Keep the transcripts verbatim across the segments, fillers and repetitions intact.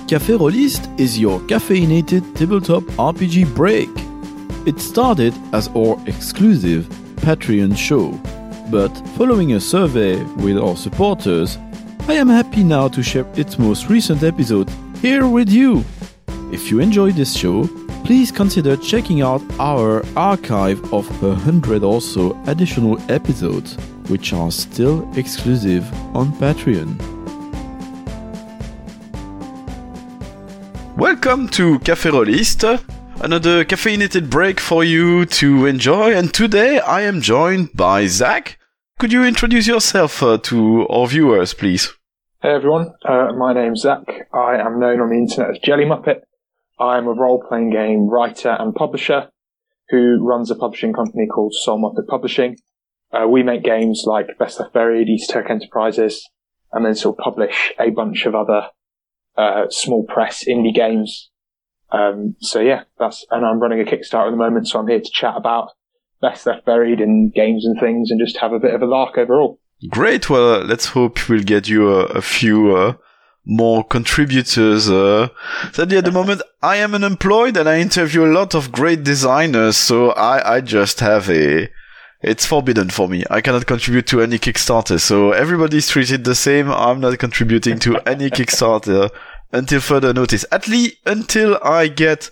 Café Rollist is your caffeinated tabletop R P G break. It started as our exclusive Patreon show, but following a survey with our supporters, I am happy now to share its most recent episode here with you. If you enjoyed this show, please consider checking out our archive of a hundred or so additional episodes, which are still exclusive on Patreon. Welcome to Café Rollist, another caffeinated break for you to enjoy, and today I am joined by Zach. Could you introduce yourself uh, to our viewers, please? Hey everyone, uh, my name's Zach. I am known on the internet as Jelly Muppet. I'm a role-playing game writer and publisher who runs a publishing company called Soul Muppet Publishing. Uh, we make games like Best Left Buried, Esoteric Enterprises, and then sort of publish a bunch of other uh, small press indie games. Um, so yeah, that's, and I'm running a Kickstarter at the moment, so I'm here to chat about Best Left Buried and games and things and just have a bit of a lark overall. Great. Well, let's hope we'll get you a, a few uh, more contributors. Uh. Sadly, at the moment, I am unemployed and I interview a lot of great designers, so I, I just have a... It's forbidden for me. I cannot contribute to any Kickstarter, so everybody's treated the same. I'm not contributing to any Kickstarter until further notice. At least until I get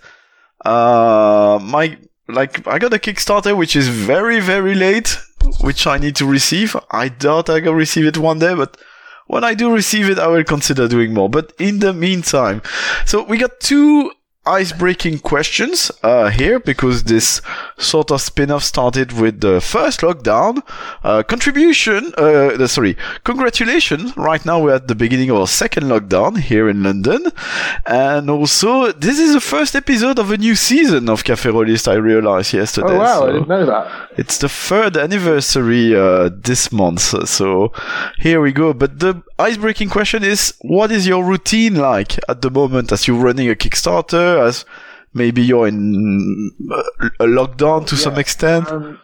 uh my... Like, I got a Kickstarter which is very, very late, which I need to receive. I doubt I can receive it one day, but when I do receive it, I will consider doing more. But in the meantime, so we got two ice-breaking questions uh here, because this sort of spin-off started with the first lockdown. Uh contribution, uh sorry, congratulations. Right now we're at the beginning of our second lockdown here in London. And also, this is the first episode of a new season of Café Rollist, I realized yesterday. Oh wow, so I didn't know that. It's the third anniversary uh this month, so here we go. But the ice-breaking question is, what is your routine like at the moment as you're running a Kickstarter, as maybe you're in a lockdown to yeah. some extent? Um,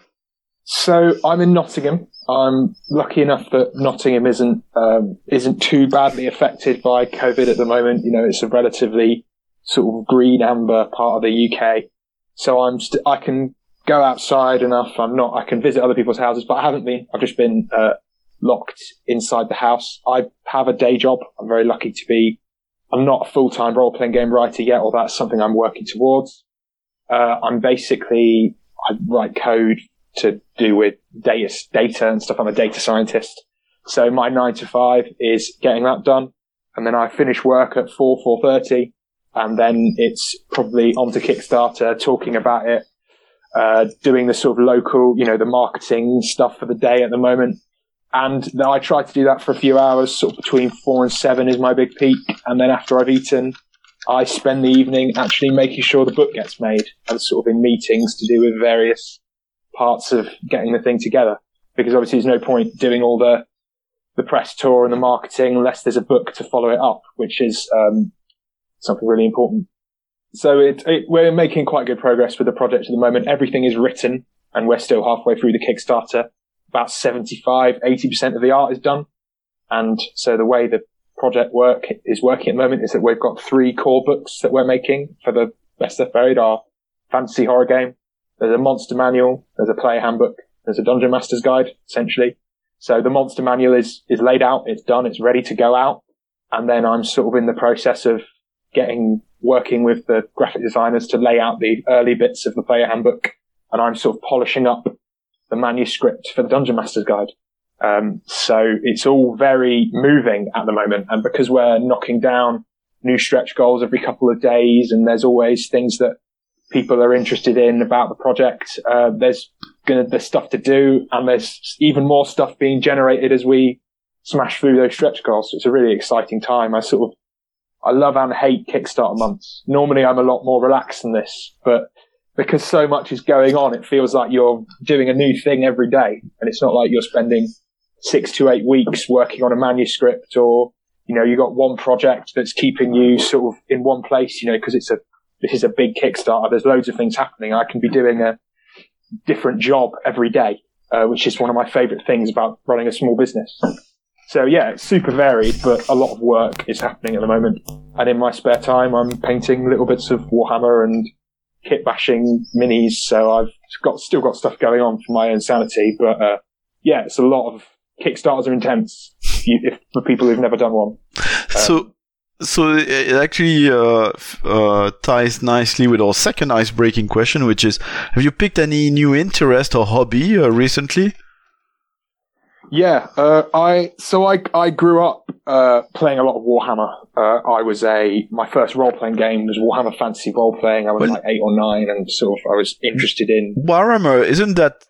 so I'm in Nottingham. I'm lucky enough that Nottingham isn't um, isn't too badly affected by COVID at the moment. You know, it's a relatively sort of green amber part of the U K. So I'm st- I can go outside enough. I'm not. I can visit other people's houses, but I haven't been. I've just been uh, locked inside the house. I have a day job. I'm very lucky to be. I'm not a full-time role-playing game writer yet, or that's something I'm working towards. Uh, I'm basically, I write code to do with data, data and stuff. I'm a data scientist. So my nine to five is getting that done. And then I finish work at four, four thirty. And then it's probably onto Kickstarter, talking about it, uh, doing the sort of local, you know, the marketing stuff for the day at the moment. And then I try to do that for a few hours, sort of between four and seven is my big peak. And then after I've eaten, I spend the evening actually making sure the book gets made, and sort of in meetings to do with various parts of getting the thing together. Because obviously there's no point doing all the, the press tour and the marketing unless there's a book to follow it up, which is, um, something really important. So it, it, we're making quite good progress with the project at the moment. Everything is written and we're still halfway through the Kickstarter. About seventy-five, eighty percent of the art is done. And so the way the project work is working at the moment is that we've got three core books that we're making for the Best Left Buried, our fantasy horror game. There's a monster manual, there's a player handbook, there's a dungeon master's guide, essentially. So the monster manual is, is laid out, it's done, it's ready to go out. And then I'm sort of in the process of getting, working with the graphic designers to lay out the early bits of the player handbook. And I'm sort of polishing up the manuscript for the Dungeon Master's Guide. Um, so it's all very moving at the moment. And because we're knocking down new stretch goals every couple of days, and there's always things that people are interested in about the project, uh, there's gonna, there's stuff to do, and there's even more stuff being generated as we smash through those stretch goals. So it's a really exciting time. I sort of, I love and hate Kickstarter months. Normally I'm a lot more relaxed than this, but because so much is going on, it feels like you're doing a new thing every day. And it's not like you're spending six to eight weeks working on a manuscript, or, you know, you got one project that's keeping you sort of in one place, you know, because it's a, this is a big Kickstarter. There's loads of things happening. I can be doing a different job every day, uh, which is one of my favorite things about running a small business. So yeah, it's super varied, but a lot of work is happening at the moment. And in my spare time, I'm painting little bits of Warhammer and kit bashing minis. So I've got still got stuff going on for my own sanity. But uh, yeah, it's a lot of Kickstarters are intense if you, if, for people who've never done one. Um, so. So it actually uh, uh, ties nicely with our second ice-breaking question, which is: have you picked any new interest or hobby uh, recently? Yeah, uh, I so I I grew up uh, playing a lot of Warhammer. Uh, I was a my first role-playing game was Warhammer Fantasy Role-Playing. I was well, like eight or nine, and sort of I was interested in Warhammer. Isn't that?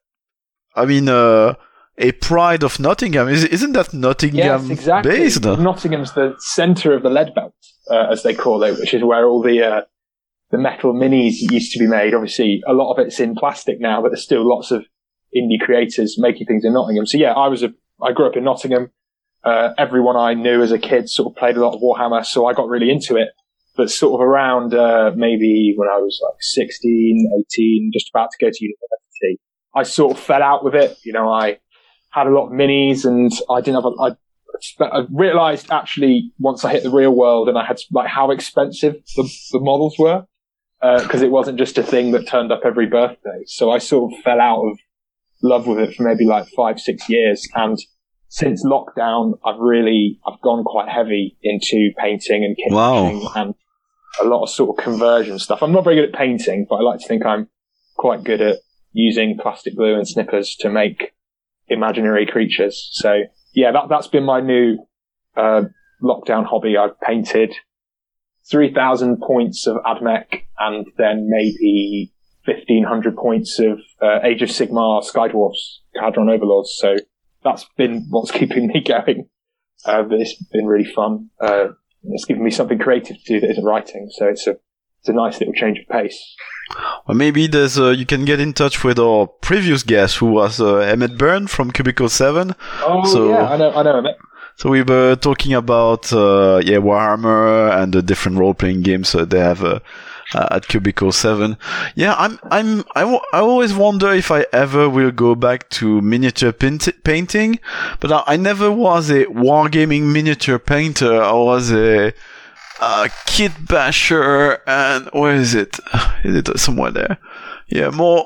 I mean. Uh, A pride of Nottingham, isn't that Nottingham yes, exactly. based? Nottingham's the centre of the lead belt, uh, as they call it, which is where all the uh, the metal minis used to be made. Obviously, a lot of it's in plastic now, but there's still lots of indie creators making things in Nottingham. So yeah, I was a I grew up in Nottingham. Uh, everyone I knew as a kid sort of played a lot of Warhammer, so I got really into it. But sort of around uh, maybe when I was like sixteen, eighteen, just about to go to university, I sort of fell out with it. You know, I had a lot of minis, and I didn't have a, I, I realized actually once I hit the real world and I had like how expensive the, the models were, because uh, it wasn't just a thing that turned up every birthday. So I sort of fell out of love with it for maybe like five, six years. And since lockdown, I've really, I've gone quite heavy into painting and kit bashing wow. and a lot of sort of conversion stuff. I'm not very good at painting, but I like to think I'm quite good at using plastic glue and snippers to make imaginary creatures. So yeah, that, that's been my new uh, lockdown hobby. I've painted three thousand points of AdMech and then maybe fifteen hundred points of uh, Age of Sigmar Skydwarfs, Hadron Overlords. So that's been what's keeping me going. Uh, but it's been really fun. Uh, it's given me something creative to do that isn't writing. So it's a It's a nice little change of pace. Well, maybe there's uh, you can get in touch with our previous guest, who was uh, Emmett Byrne from Cubicle seven. Oh so, yeah, I know, I know Emmett. So we were talking about uh, yeah Warhammer and the different role-playing games uh, they have uh, uh, at Cubicle seven. Yeah, I'm I'm I, w- I always wonder if I ever will go back to miniature paint- painting, but I, I never was a wargaming miniature painter. I was a Uh, kit basher, and where is it? Is it somewhere there? Yeah, more.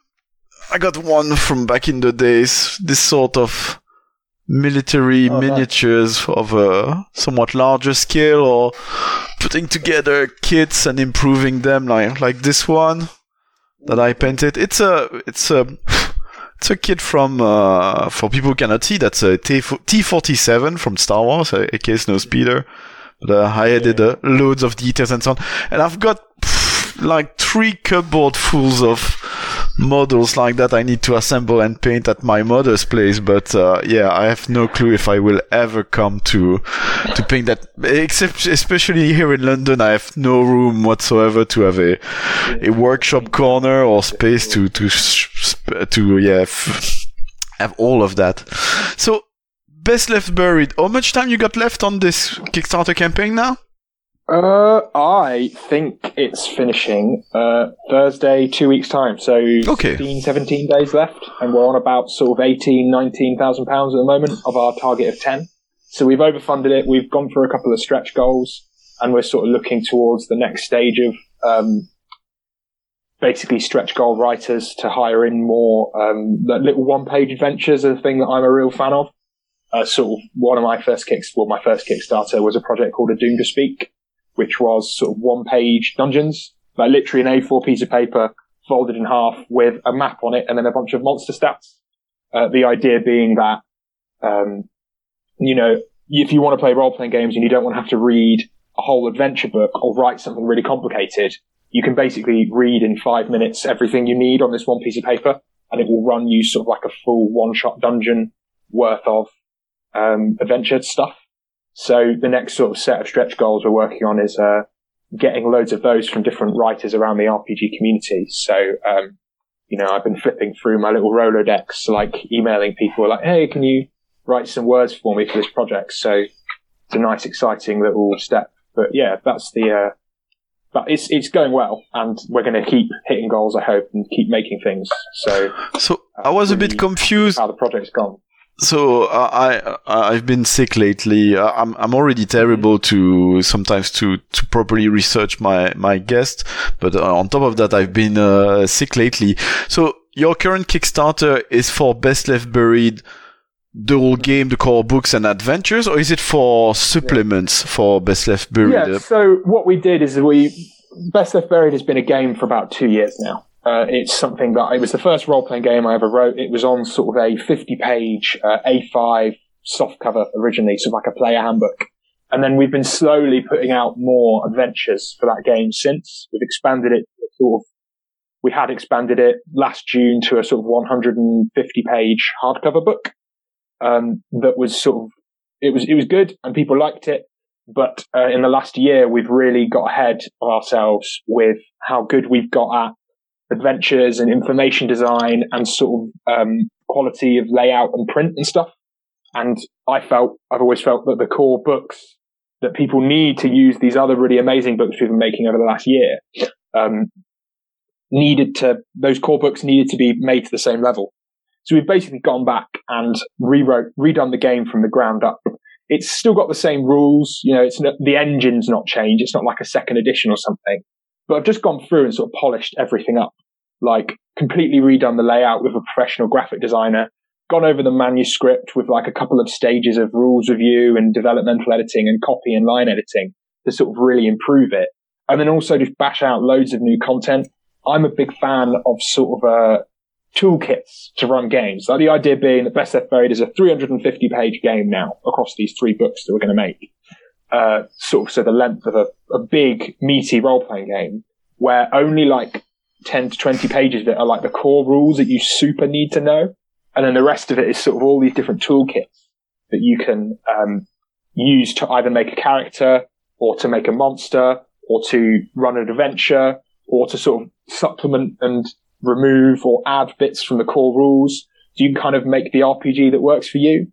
I got one from back in the days. This sort of military oh, miniatures nice. Of a somewhat larger scale, or putting together kits and improving them, like like this one that I painted. It's a it's a it's a kit from uh, for people who cannot see. That's a T forty-seven from Star Wars, A K Snowspeeder. Uh, I added uh, loads of details and so on, and I've got pff, like three cupboard fulls of models like that I need to assemble and paint at my mother's place. But uh, yeah, I have no clue if I will ever come to to paint that. Except, especially here in London, I have no room whatsoever to have a a workshop corner or space to to to yeah f- have all of that. So. Best left buried. How much time you got left on this Kickstarter campaign now? Uh, I think it's finishing uh, Thursday, two weeks' time. So okay. sixteen, seventeen days left. And we're on about sort of eighteen, nineteen thousand pounds at the moment of our target of ten. So we've overfunded it. We've gone for a couple of stretch goals. And we're sort of looking towards the next stage of um, basically stretch goal writers to hire in more um, little one-page adventures, a thing that I'm a real fan of. Uh, sort of one of my first kicks, well, my first Kickstarter was a project called A Doom to Speak, which was sort of one-page dungeons, like literally an A four piece of paper folded in half with a map on it and then a bunch of monster stats. Uh, the idea being that, um, you know, if you want to play role-playing games and you don't want to have to read a whole adventure book or write something really complicated, you can basically read in five minutes everything you need on this one piece of paper, and it will run you sort of like a full one-shot dungeon worth of Um, adventure stuff. So the next sort of set of stretch goals we're working on is uh, getting loads of those from different writers around the R P G community. So, um, you know, I've been flipping through my little Rolodex, like emailing people like, hey, can you write some words for me for this project? So it's a nice, exciting little step. But yeah, that's the, uh, but it's, it's going well, and we're going to keep hitting goals, I hope, and keep making things. So, so I was a bit confused how the project's gone. So uh, I I've been sick lately. Uh, I'm I'm already terrible to sometimes to to properly research my my guest, but uh, on top of that, I've been uh, sick lately. So your current Kickstarter is for Best Left Buried, the whole game, the core books and adventures, or is it for supplements yeah. for Best Left Buried? Yeah. So what we did is we Best Left Buried has been a game for about two years now. Uh, it's something that it was the first role-playing game I ever wrote. It was on sort of a fifty-page uh, A five softcover originally, so like a player handbook. And then we've been slowly putting out more adventures for that game since. We've expanded it sort of. We had expanded it last June to a sort of one hundred fifty page hardcover book. Um, that was sort of it was it was good and people liked it. But uh, in the last year, we've really got ahead of ourselves with how good we've got at adventures and information design and sort of um, quality of layout and print and stuff. And I felt, I've always felt that the core books that people need to use these other really amazing books we've been making over the last year, um, needed to, those core books needed to be made to the same level. So we've basically gone back and rewrote, redone the game from the ground up. It's still got the same rules. You know, it's not, the engine's not changed. It's not like a second edition or something. But I've just gone through and sort of polished everything up, like completely redone the layout with a professional graphic designer, gone over the manuscript with like a couple of stages of rules review and developmental editing and copy and line editing to sort of really improve it. And then also just bash out loads of new content. I'm a big fan of sort of uh, toolkits to run games. Like the idea being that Best Left Buried is a three hundred fifty page game now across these three books that we're going to make. Uh, sort of, so the length of a, a big, meaty role-playing game where only like ten to twenty pages of it are like the core rules that you super need to know. And then the rest of it is sort of all these different toolkits that you can um, use to either make a character or to make a monster or to run an adventure or to sort of supplement and remove or add bits from the core rules. So you can kind of make the R P G that works for you.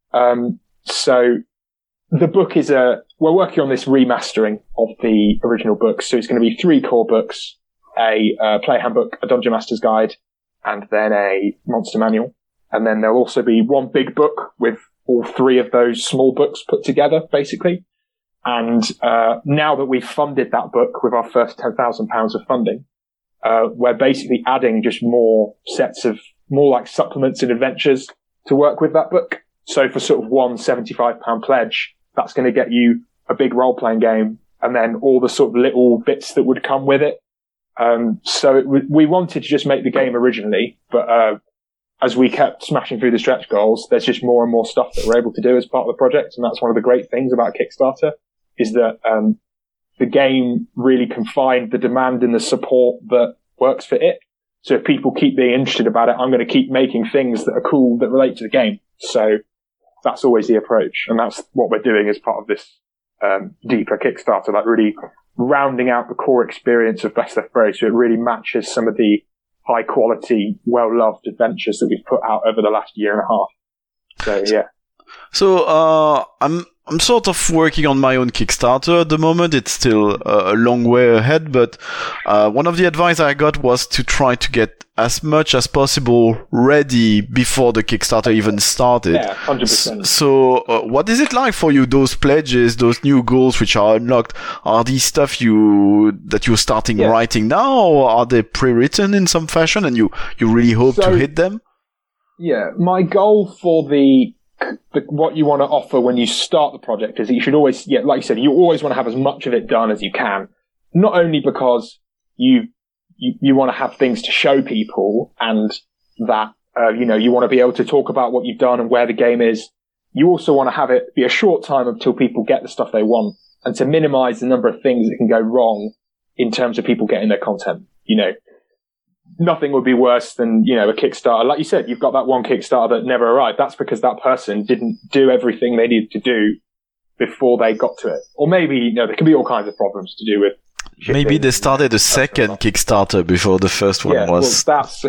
Um, so the book is a, we're working on this remastering of the original books. So it's going to be three core books, a uh, player handbook, a dungeon master's guide, and then a monster manual. And then there'll also be one big book with all three of those small books put together, basically. And uh, now that we've funded that book with our first ten thousand pounds of funding, uh, we're basically adding just more sets of, more like supplements and adventures to work with that book. So for sort of one seventy-five pound pledge, that's going to get you a big role-playing game and then all the sort of little bits that would come with it. Um, so it w- we wanted to just make the game originally, but uh, as we kept smashing through the stretch goals, there's just more and more stuff that we're able to do as part of the project. And that's one of the great things about Kickstarter is that um, the game really can find the demand and the support that works for it. So if people keep being interested about it, I'm going to keep making things that are cool that relate to the game. So that's always the approach. And that's what we're doing as part of this um, deeper Kickstarter, like really rounding out the core experience of Best Left Buried so it really matches some of the high quality, well-loved adventures that we've put out over the last year and a half. So, yeah. So, uh, I'm, I'm sort of working on my own Kickstarter at the moment. It's still a long way ahead, but, uh, one of the advice I got was to try to get as much as possible ready before the Kickstarter even started. Yeah, one hundred percent. So, uh, what is it like for you, those pledges, those new goals which are unlocked? Are these stuff you, that you're starting yeah. writing now, or are they pre-written in some fashion and you, you really hope so, to hit them? Yeah, my goal for the, the, what you want to offer when you start the project is that you should always, yeah, like you said, you always want to have as much of it done as you can. Not only because you you, you want to have things to show people and that, uh, you know, you want to be able to talk about what you've done and where the game is. You also want to have it be a short time until people get the stuff they want and to minimize the number of things that can go wrong in terms of people getting their content. You know, nothing would be worse than, you know, a Kickstarter. Like you said, you've got that one Kickstarter that never arrived. That's because that person didn't do everything they needed to do before they got to it. Or maybe, you know, there can be all kinds of problems to do with shipping. Maybe they started a second Kickstarter before the first one yeah, was. Well, that's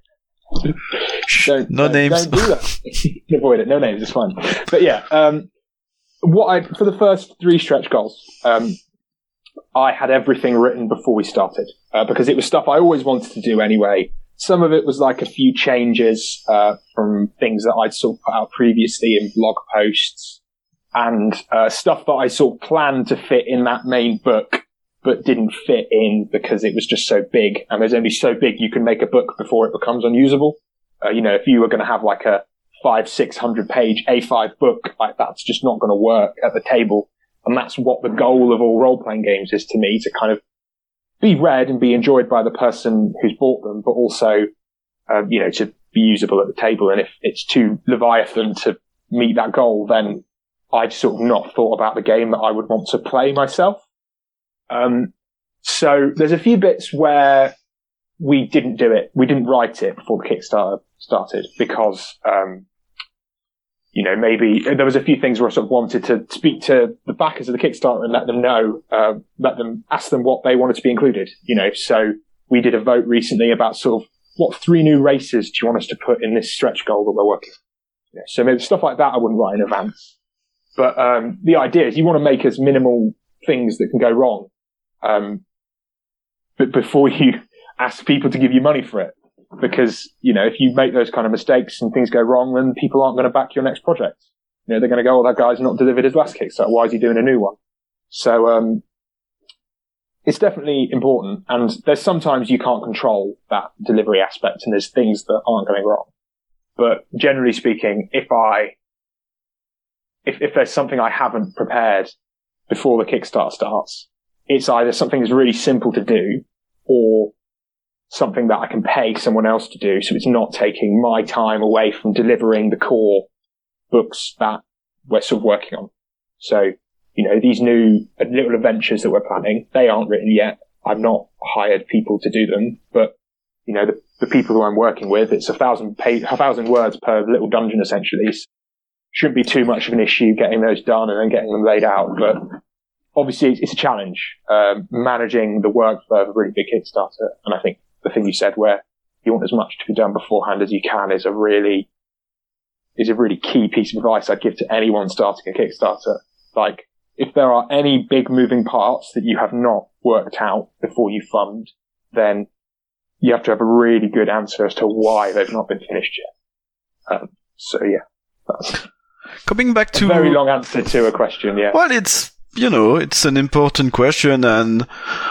don't, no don't, names. Don't do that. Avoid it. No names. It's fine. But yeah, um, what I for the first three stretch goals, um, I had everything written before we started uh, because it was stuff I always wanted to do anyway. some of it was like a few changes uh, from things that I'd sort of put out previously in blog posts and uh, stuff that I sort of planned to fit in that main book, but didn't fit in because it was just so big. And there's only so big you can make a book before it becomes unusable. Uh, you know, if you were going to have like a five, six hundred page A five book, like that's just not going to work at the table. And that's what the goal of all role-playing games is to me, to kind of be read and be enjoyed by the person who's bought them, but also, uh, you know, to be usable at the table. And if it's too Leviathan to meet that goal, then I'd sort of not thought about the game that I would want to play myself. Um, so there's a few bits where we didn't do it. We didn't write it before the Kickstarter started because, um, you know, maybe there was a few things where I sort of wanted to speak to the backers of the Kickstarter and let them know, uh, let them ask them what they wanted to be included, you know. So we did a vote recently about sort of what three new races do you want us to put in this stretch goal that we're working on? You know, so maybe stuff like that I wouldn't write in advance. But, um, the idea is you want to make as minimal things that can go wrong, um, but before you ask people to give you money for it. Because, you know, if you make those kind of mistakes and things go wrong, then people aren't going to back your next project. You know, they're going to go, oh, that guy's not delivered his last Kickstarter. Why is he doing a new one? So, um, it's definitely important. And there's sometimes you can't control that delivery aspect and there's things that aren't going wrong. But generally speaking, if I, if, if there's something I haven't prepared before the Kickstarter starts, it's either something that's really simple to do or something that I can pay someone else to do, so it's not taking my time away from delivering the core books that we're sort of working on. So, you know, these new little adventures that we're planning, they aren't written yet. I've not hired people to do them, but, you know, the, the people who I'm working with, it's a thousand page, a thousand words per little dungeon essentially. So shouldn't be too much of an issue getting those done and then getting them laid out, but obviously it's a challenge, um, managing the workflow of a really big Kickstarter. And I think the thing you said where you want as much to be done beforehand as you can is a really, is a really key piece of advice I'd give to anyone starting a Kickstarter. Like, if there are any big moving parts that you have not worked out before you fund, then you have to have a really good answer as to why they've not been finished yet. Um, so yeah, that's coming back to a very long answer to a question. Yeah. Well, it's, you know, it's an important question, and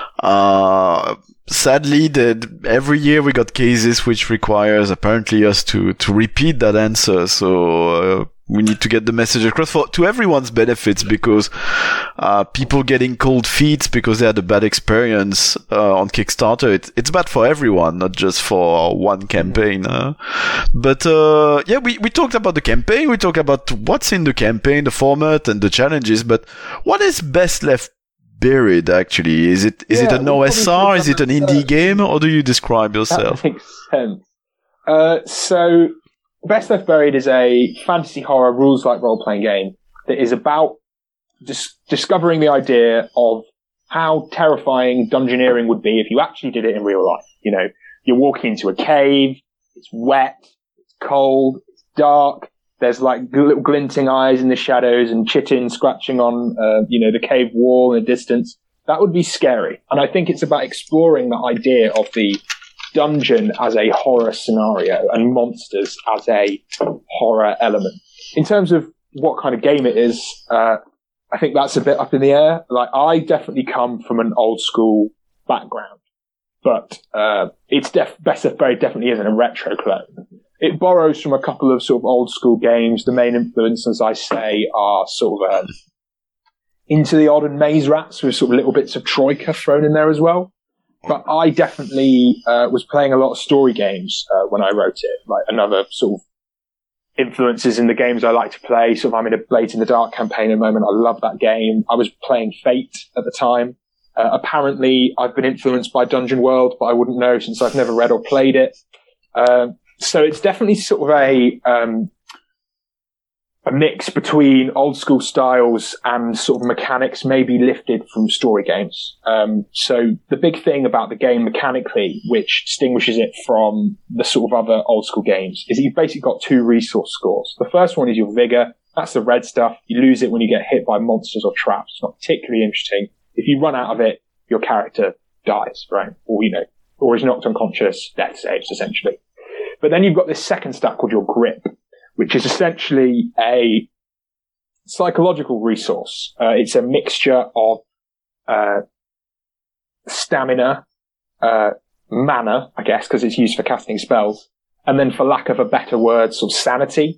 uh sadly, that every year we got cases which requires apparently us to to repeat that answer. So uh, we need to get the message across for to everyone's benefits, because uh people getting cold feet because they had a bad experience uh, on Kickstarter. It's it's bad for everyone, not just for one campaign. Uh. But uh yeah, we we talked about the campaign. We talked about what's in the campaign, the format, and the challenges. But what is Best Left Buried, actually? Is it is yeah, it an O S R? Is it an indie game? Or do you describe yourself? That makes sense. Uh, so, Best Left Buried is a fantasy horror rules-like role-playing game that is about dis- discovering the idea of how terrifying dungeoneering would be if you actually did it in real life. You know, you're walking into a cave, it's wet, it's cold, it's dark, there's like little glinting eyes in the shadows and chitin scratching on, uh, you know, the cave wall in the distance. That would be scary. And I think it's about exploring the idea of the dungeon as a horror scenario and monsters as a horror element. In terms of what kind of game it is, uh, I think that's a bit up in the air. Like, I definitely come from an old school background, but, uh, it's def- Best Left Buried definitely isn't a retro clone. It borrows from a couple of sort of old school games. The main influences, I say, are sort of uh, Into the Odd and Maze Rats, with sort of little bits of Troika thrown in there as well. But I definitely uh, was playing a lot of story games uh, when I wrote it. Like, another sort of influences in the games I like to play. Sort of, I'm in a Blades in the Dark campaign at the moment. I love that game. I was playing Fate at the time. Uh, apparently, I've been influenced by Dungeon World, but I wouldn't know since I've never read or played it. Um, So it's definitely sort of a um, a mix between old school styles and sort of mechanics maybe lifted from story games. Um, so the big thing about the game mechanically, which distinguishes it from the sort of other old school games, is that you've basically got two resource scores. The first one is your vigor. That's the red stuff. You lose it when you get hit by monsters or traps. It's not particularly interesting. If you run out of it, your character dies, right? Or, you know, or is knocked unconscious, death saves, essentially. But then you've got this second stat called your grip, which is essentially a psychological resource. Uh, it's a mixture of uh, stamina, uh, mana, I guess, because it's used for casting spells, and then, for lack of a better word, sort of sanity.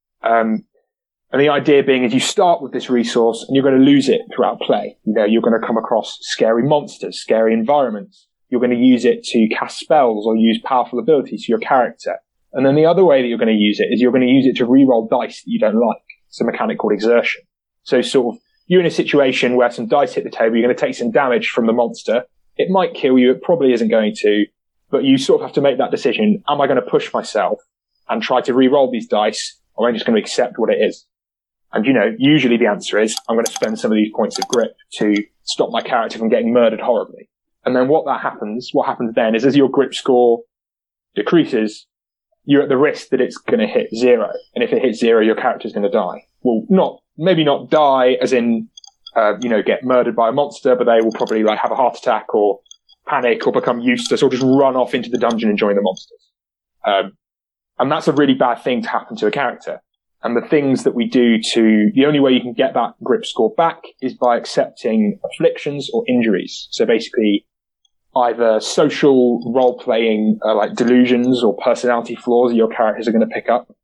Um, and the idea being is you start with this resource and you're going to lose it throughout play. You know, you're going to come across scary monsters, scary environments. You're going to use it to cast spells or use powerful abilities to your character. And then the other way that you're going to use it is you're going to use it to re-roll dice that you don't like. It's a mechanic called exertion. So sort of, you're in a situation where some dice hit the table, you're going to take some damage from the monster. It might kill you, it probably isn't going to, but you sort of have to make that decision. Am I going to push myself and try to re-roll these dice, or am I just going to accept what it is? And, you know, usually the answer is, I'm going to spend some of these points of grip to stop my character from getting murdered horribly. And then what that happens, what happens then is as your grip score decreases, you're at the risk that it's going to hit zero. And if it hits zero, your character's going to die. Well, not, maybe not die as in, uh, you know, get murdered by a monster, but they will probably like have a heart attack or panic or become useless or just run off into the dungeon and join the monsters. Um, and that's a really bad thing to happen to a character. And the things that we do to, the only way you can get that grip score back is by accepting afflictions or injuries. So basically, either social role-playing, uh, like delusions or personality flaws that your characters are going to pick up,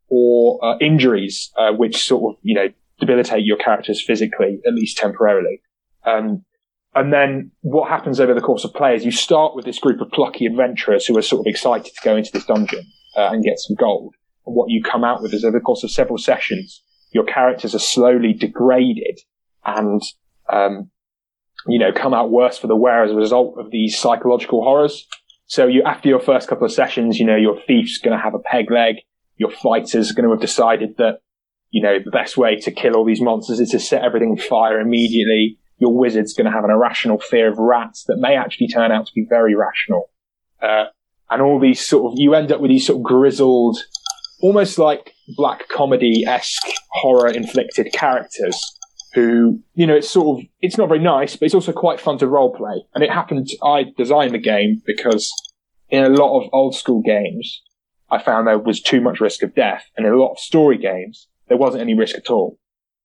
or uh, injuries, uh, which sort of, you know, debilitate your characters physically, at least temporarily. Um, and then what happens over the course of play is you start with this group of plucky adventurers who are sort of excited to go into this dungeon uh, and get some gold. And what you come out with is over the course of several sessions, your characters are slowly degraded and, um, you know, come out worse for the wear as a result of these psychological horrors. So you, after your first couple of sessions, you know, your thief's going to have a peg leg. Your fighter's going to have decided that, you know, the best way to kill all these monsters is to set everything on fire immediately. Your wizard's going to have an irrational fear of rats that may actually turn out to be very rational. Uh, and all these sort of, you end up with these sort of grizzled, almost like black comedy-esque horror-inflicted characters who, you know, it's sort of, it's not very nice, but it's also quite fun to roleplay. And it happened, I designed the game because in a lot of old school games, I found there was too much risk of death. And in a lot of story games, there wasn't any risk at all.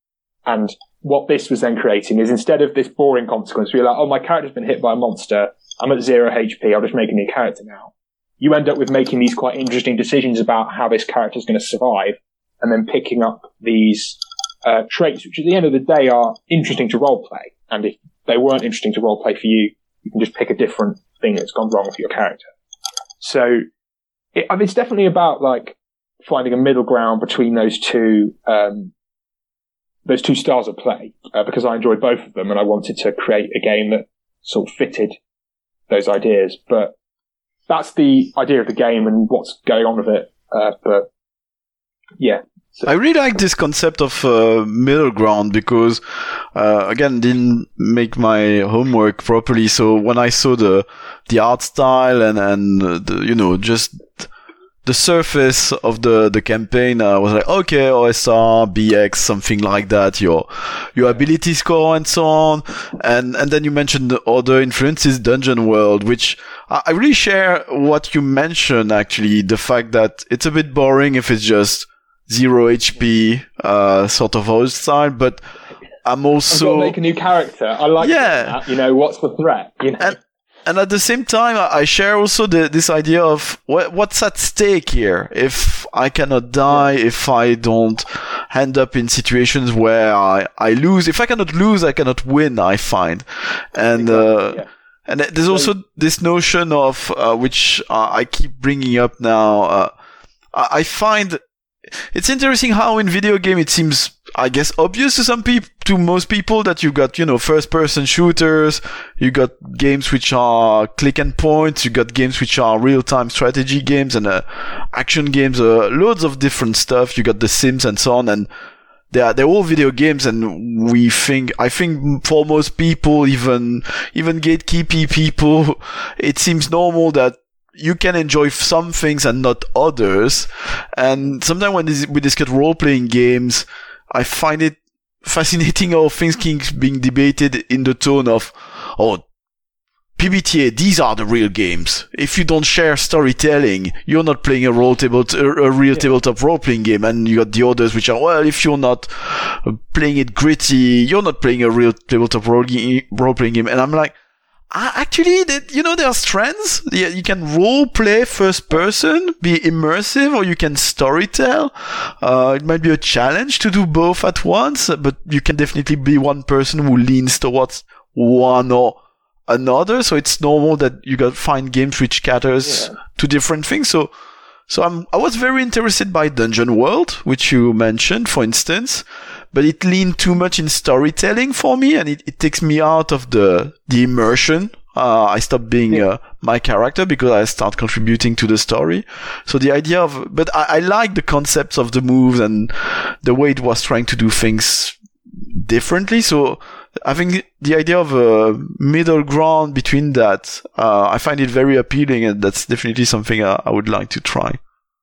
And what this was then creating is instead of this boring consequence where you're like, oh, my character's been hit by a monster, I'm at zero H P, I'll just make a new character now. You end up with making these quite interesting decisions about how this character's going to survive, and then picking up these uh, traits, which at the end of the day are interesting to roleplay. And if they weren't interesting to roleplay for you, you can just pick a different thing that's gone wrong for your character. So it, I mean, it's definitely about like finding a middle ground between those two um, those two styles of play, uh, because I enjoyed both of them, and I wanted to create a game that sort of fitted those ideas. But that's the idea of the game and what's going on with it. Uh, but yeah. So. I really like this concept of uh, middle ground because, uh, again, didn't make my homework properly. So when I saw the the art style and and uh, the, you know, just the surface of the the campaign, I was like, okay, O S R, B X, something like that. Your your ability score and so on. And and then you mentioned the other influences, Dungeon World, which I, I really share what you mentioned. Actually, the fact that it's a bit boring if it's just zero H P, uh, sort of old style, but I'm also... I've got to make a new character. I like yeah. that. You know, what's the threat? You know? And, and at the same time, I share also the, this idea of what, what's at stake here. If I cannot die, yeah. if I don't end up in situations where I, I lose. If I cannot lose, I cannot win, I find. And, exactly, uh, yeah. and there's also this notion of, uh, which uh, I keep bringing up now, uh, I find it's interesting how in video game it seems, I guess, obvious to some people, to most people, that you got, you know, first person shooters, you got games which are click and point, you got games which are real time strategy games and uh, action games, uh, loads of different stuff. You got The Sims and so on, and they're, they're all video games, and we think, I think for most people, even, even gatekeepy people, it seems normal that you can enjoy some things and not others. And sometimes when we discuss role-playing games, I find it fascinating how things keep being debated in the tone of, oh, P B T A, these are the real games. If you don't share storytelling, you're not playing a role table, a real yeah. tabletop role-playing game. And you got the others which are, well, if you're not playing it gritty, you're not playing a real tabletop role role-playing game. And I'm like, actually, you know, there are trends. You can role play first person, be immersive, or you can storytell. Uh, it might be a challenge to do both at once, but you can definitely be one person who leans towards one or another. So it's normal that you got find games which caters yeah. to different things. So, so I'm, I was very interested by Dungeon World, which you mentioned, for instance. But it leaned too much in storytelling for me, and it, it takes me out of the the immersion. Uh, I stopped being yeah. uh, my character because I start contributing to the story. So the idea of, but I, I like the concepts of the moves and the way it was trying to do things differently. So I think the idea of a middle ground between that, uh, I find it very appealing, and that's definitely something I, I would like to try.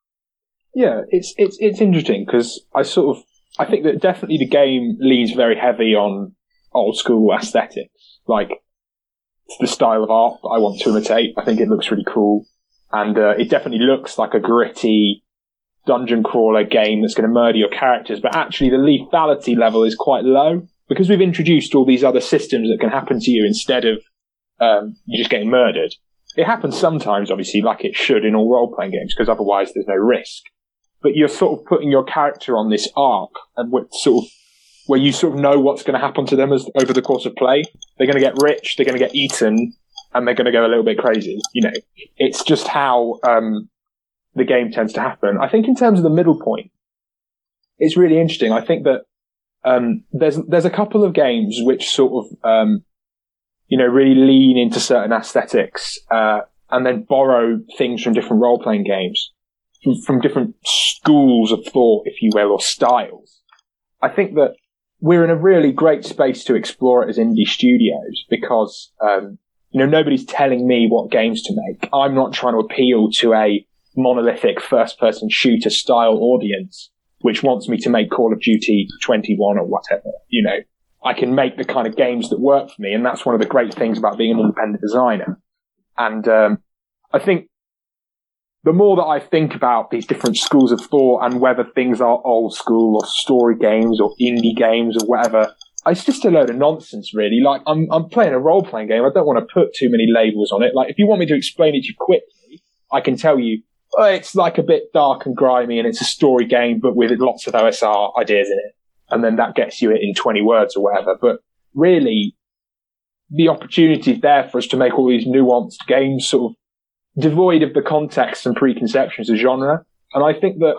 Yeah, it's it's it's interesting because I sort of. I think that definitely the game leans very heavy on old school aesthetics, like the style of art that I want to imitate. I think it looks really cool, and uh, it definitely looks like a gritty dungeon crawler game that's going to murder your characters. But actually, the lethality level is quite low because we've introduced all these other systems that can happen to you instead of um, you just getting murdered. It happens sometimes, obviously, like it should in all role playing games, because otherwise there's no risk. But you're sort of putting your character on this arc, and with sort of where you sort of know what's going to happen to them as over the course of play. They're going to get rich, they're going to get eaten, and they're going to go a little bit crazy. You know, it's just how um, the game tends to happen. I think in terms of the middle point, it's really interesting. I think that um, there's there's a couple of games which sort of um, you know really lean into certain aesthetics uh, and then borrow things from different role playing games. From different schools of thought, if you will, or styles. I think that we're in a really great space to explore it as indie studios because, um, you know, nobody's telling me what games to make. I'm not trying to appeal to a monolithic first-person shooter style audience which wants me to make Call of Duty twenty-one or whatever. You know, I can make the kind of games that work for me, and that's one of the great things about being an independent designer. And um, I think the more that I think about these different schools of thought and whether things are old school or story games or indie games or whatever, it's just a load of nonsense, really. Like, I'm I'm playing a role-playing game. I don't want to put too many labels on it. Like, if you want me to explain it to you quickly, I can tell you, oh, it's like a bit dark and grimy and it's a story game, but with lots of O S R ideas in it. And then that gets you it in twenty words or whatever. But really, the opportunity is there for us to make all these nuanced games sort of devoid of the context and preconceptions of genre. And I think that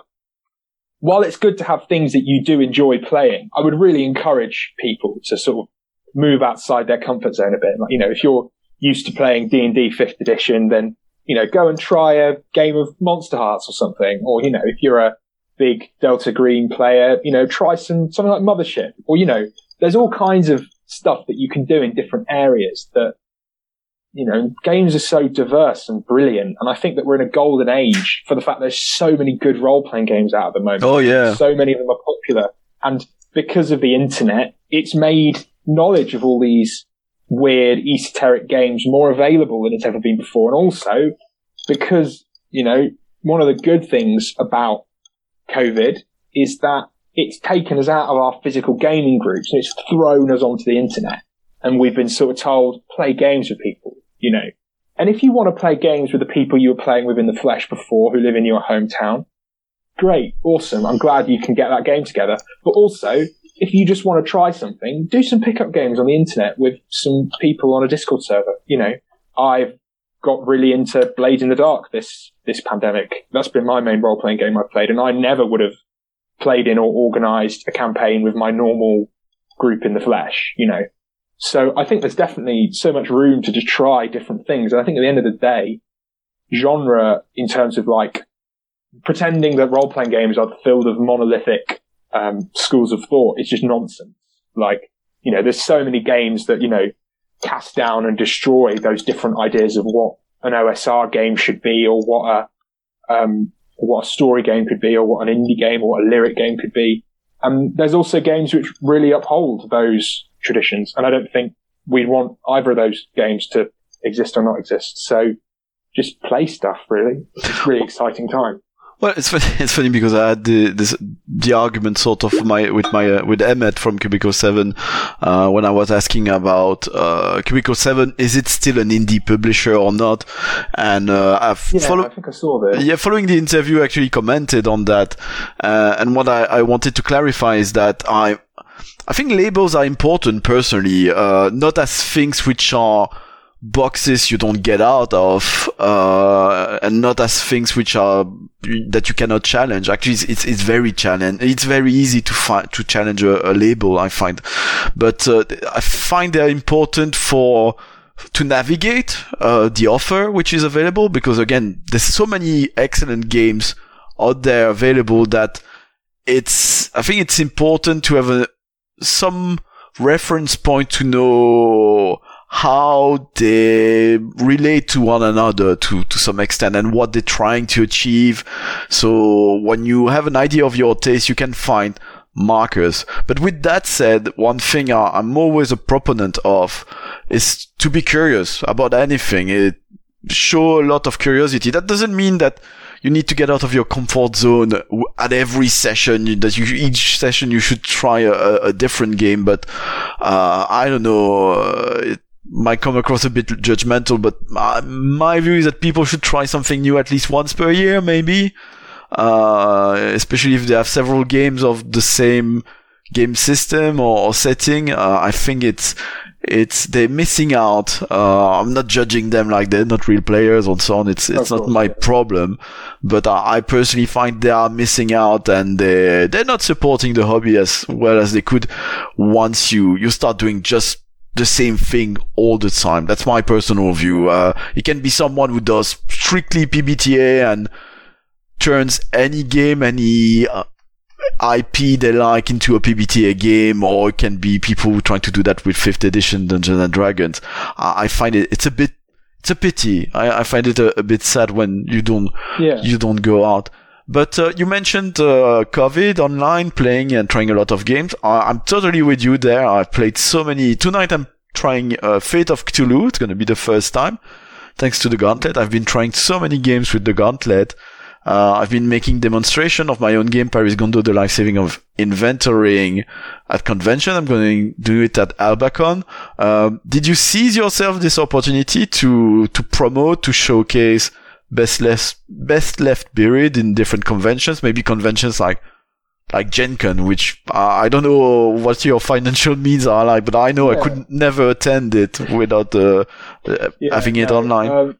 while it's good to have things that you do enjoy playing, I would really encourage people to sort of move outside their comfort zone a bit. Like, you know, if you're used to playing D and D fifth edition, then, you know, go and try a game of Monster Hearts or something. Or, you know, if you're a big Delta Green player, you know, try some something like Mothership. Or, you know, there's all kinds of stuff that you can do in different areas that, you know, games are so diverse and brilliant. And I think that we're in a golden age for the fact there's so many good role-playing games out at the moment. Oh, yeah. So many of them are popular. And because of the internet, it's made knowledge of all these weird, esoteric games more available than it's ever been before. And also, because, you know, one of the good things about COVID is that it's taken us out of our physical gaming groups and it's thrown us onto the internet. And we've been sort of told, play games with people, you know. And if you want to play games with the people you were playing with in the flesh before who live in your hometown, great, awesome. I'm glad you can get that game together. But also, if you just want to try something, do some pickup games on the internet with some people on a Discord server. You know, I've got really into Blades in the Dark this, this pandemic. That's been my main role-playing game I've played. And I never would have played in or organized a campaign with my normal group in the flesh, you know. So I think there's definitely so much room to just try different things. And I think at the end of the day, genre in terms of like pretending that role-playing games are filled of monolithic um, schools of thought is just nonsense. Like, you know, there's so many games that, you know, cast down and destroy those different ideas of what an O S R game should be or what a, um, what a story game could be or what an indie game or what a lyric game could be. And there's also games which really uphold those traditions. And I don't think we'd want either of those games to exist or not exist. So just play stuff, really. It's a really exciting time. Well, it's funny, it's funny because I had the, this, the argument sort of my, with my, uh, with Emmett from Cubicle seven, uh, when I was asking about, uh, Cubicle seven, is it still an indie publisher or not? And, uh, I've yeah, follow- I think I saw that. Yeah, following the interview, actually commented on that. Uh, and what I, I wanted to clarify is that I, I think labels are important personally, uh, not as things which are boxes you don't get out of, uh, and not as things which are, that you cannot challenge. Actually, it's, it's, it's very challenge. It's very easy to find, to challenge a, a label, I find. But, uh, I find they're important for, to navigate, uh, the offer which is available, because again, there's so many excellent games out there available that it's, I think it's important to have a, some reference point to know how they relate to one another to, to some extent and what they're trying to achieve. So when you have an idea of your taste, you can find markers. But with that said, one thing I'm always a proponent of is to be curious about anything. It show a lot of curiosity. That doesn't mean that you need to get out of your comfort zone at every session, that you, each session you should try a, a different game. But, uh, I don't know, uh, it, might come across a bit judgmental, but my, my view is that people should try something new at least once per year, maybe. Uh, especially if they have several games of the same game system or, or setting. Uh, I think it's, it's, they're missing out. Uh, I'm not judging them like they're not real players and so on. It's, it's not my problem, but I, I personally find they are missing out and they, they're not supporting the hobby as well as they could once you, you start doing just the same thing all the time. That's my personal view. Uh, it can be someone who does strictly P B T A and turns any game, any uh, I P they like into a P B T A game, or it can be people who try to do that with fifth edition Dungeons and Dragons. I, I find it, it's a bit, it's a pity. I, I find it a, a bit sad when you don't, yeah. you don't go out. But uh, you mentioned uh, COVID online, playing and trying a lot of games. I, I'm totally with you there. I've played so many. Tonight I'm trying uh, Fate of Cthulhu. It's going to be the first time, thanks to the Gauntlet. I've been trying so many games with the Gauntlet. Uh, I've been making demonstration of my own game, Paris Gondo, the life saving of inventorying at convention. I'm going to do it at Albacon. Uh, did you seize yourself this opportunity to to promote, to showcase Best left, best left buried in different conventions, maybe conventions like, like Gen Con, which uh, I don't know what your financial means are like, but I know yeah. I could never attend it without uh, uh, yeah, having it no, online. Um,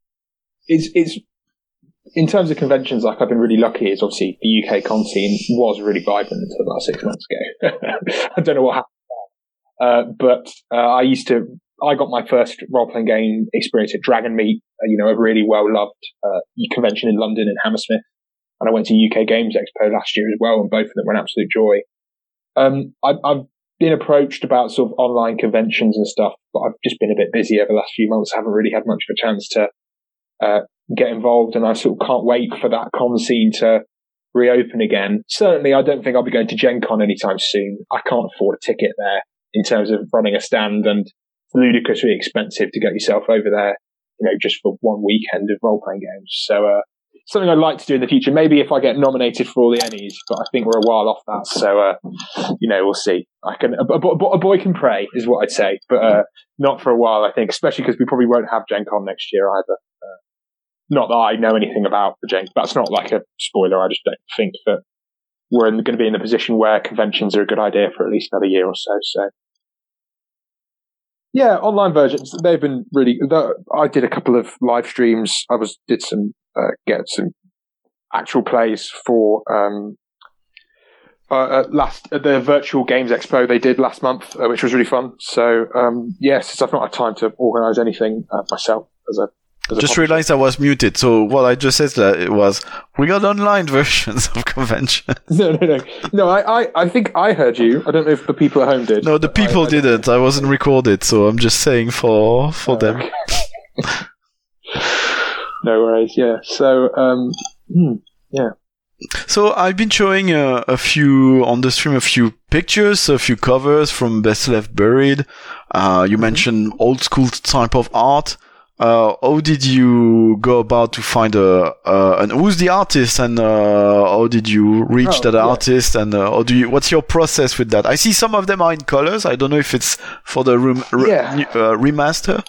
it's, it's, in terms of conventions, like I've been really lucky is obviously the U K con scene was really vibrant until about six months ago. I don't know what happened there. Uh, but, uh, I used to, I got my first role-playing game experience at Dragonmeet, uh, you know, a really well-loved uh, convention in London in Hammersmith. And I went to U K Games Expo last year as well, and both of them were an absolute joy. Um, I, I've been approached about sort of online conventions and stuff, but I've just been a bit busy over the last few months. I haven't really had much of a chance to uh, get involved, and I sort of can't wait for that con scene to reopen again. Certainly, I don't think I'll be going to Gen Con anytime soon. I can't afford a ticket there in terms of running a stand, and ludicrously expensive to get yourself over there, you know, just for one weekend of role-playing games. So, uh, something I'd like to do in the future. Maybe if I get nominated for all the Ennies, but I think we're a while off that. So, uh, you know, we'll see. I can, a, a, a boy can pray is what I'd say, but, uh, not for a while, I think, especially because we probably won't have Gen Con next year either. Uh, not that I know anything about the Gen, that's not like a spoiler. I just don't think that we're going to be in a position where conventions are a good idea for at least another year or so. So, yeah, online versions, they've been really, I did a couple of live streams. I was, did some, uh, get some actual plays for, um, uh, last, uh, the virtual games expo they did last month, uh, which was really fun. So, um, yes, I've not had time to organize anything uh, myself as a, as a just realized I was muted. So what I just said uh, it was, we got online versions of conventions. No, no, no. No, I, I, I think I heard you. I don't know if the people at home did. No, the people I, I didn't. I wasn't recorded, so I'm just saying for, for oh, them. Okay. No worries, yeah. So, um, hmm, yeah. So I've been showing uh, a few on the stream, a few pictures, a few covers from Best Left Buried. Uh, you mm-hmm. mentioned old school type of art. Uh, how did you go about to find a, uh, and who's the artist, and uh, how did you reach oh, that yeah. artist, and uh, how do you, what's your process with that? I see some of them are in colors. I don't know if it's for the rem- yeah. re- uh, remaster.